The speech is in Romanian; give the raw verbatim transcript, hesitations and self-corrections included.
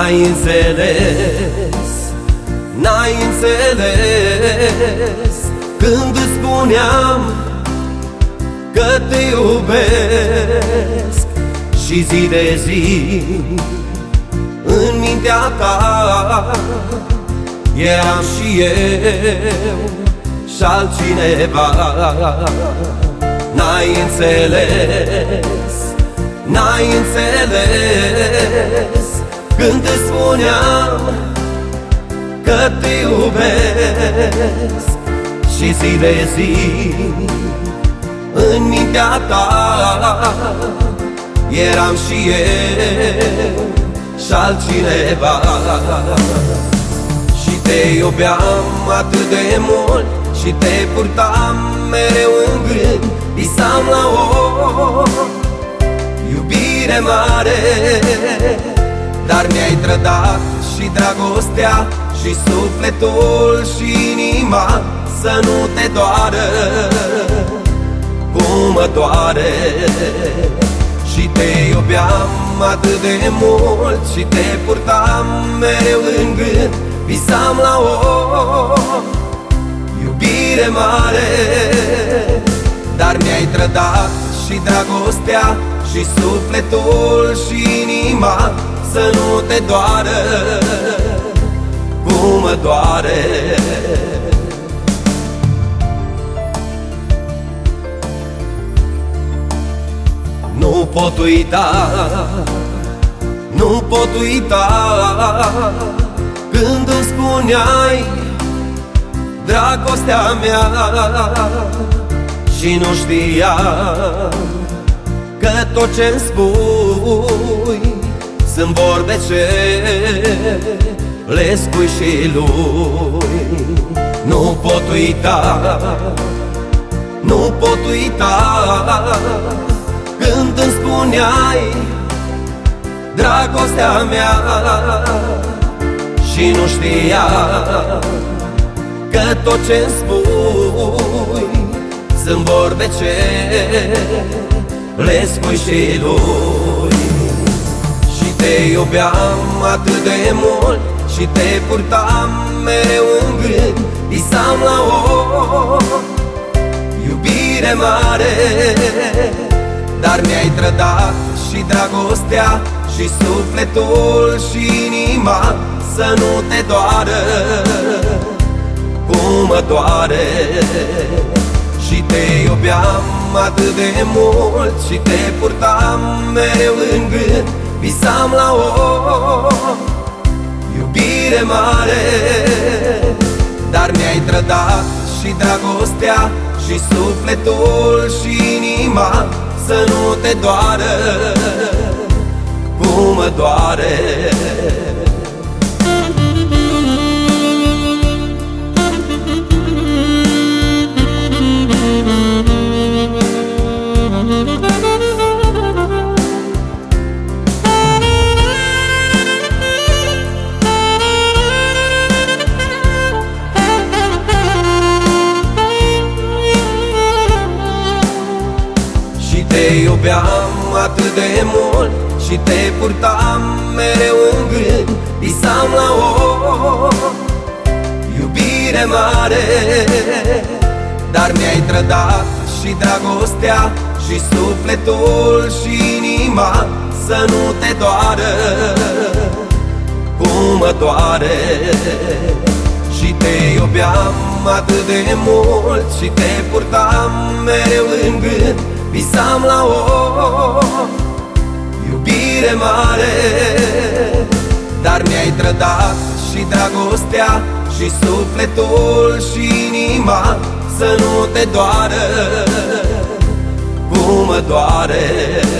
N-ai înțeles, n-ai înțeles când îți spuneam că te iubesc și zi de zi în mintea ta eram și eu și altcineva. N-ai înțeles, n-ai înțeles când îți spuneam că te iubesc și zi de zi în mintea ta eram și eu și altcineva. Și te iubeam atât de mult și te purtam mereu în gând, visam la o iubire mare, dar mi-ai trădat și dragostea și sufletul și inima să nu te doară cum mă doare. Și te iubeam atât de mult și te purtam mereu în gând, visam la o iubire mare, dar mi-ai trădat și dragostea și sufletul și inima să nu te doară cum mă doare. Nu pot uita, nu pot uita când îmi spuneai dragostea mea și nu știam că tot ce-mi spui sunt vorbe ce le spui și lui. Nu pot uita, nu pot uita când îmi spuneai dragostea mea și nu știam că tot ce-mi spui sunt vorbe ce le spui și lui. Și te iubeam atât de mult și te purtam mereu în gând, visam la o iubire mare, dar mi-ai trădat și dragostea și sufletul și inima să nu te doară cum mă doare. Și te iubeam atât de mult și te purtam mereu în gând, visam la o iubire mare, dar mi-ai trădat și dragostea și sufletul și inima să nu te doară cum mă doare. Te iubeam atât de mult și te purtam mereu în gând, visam la o iubire mare, dar mi-ai trădat și dragostea și sufletul și inima să nu te doară cum mă doare. Și te iubeam atât de mult și te purtam mereu în gând, visam la o iubire mare, dar mi-ai trădat și dragostea și sufletul și inima să nu te doară cum mă doare.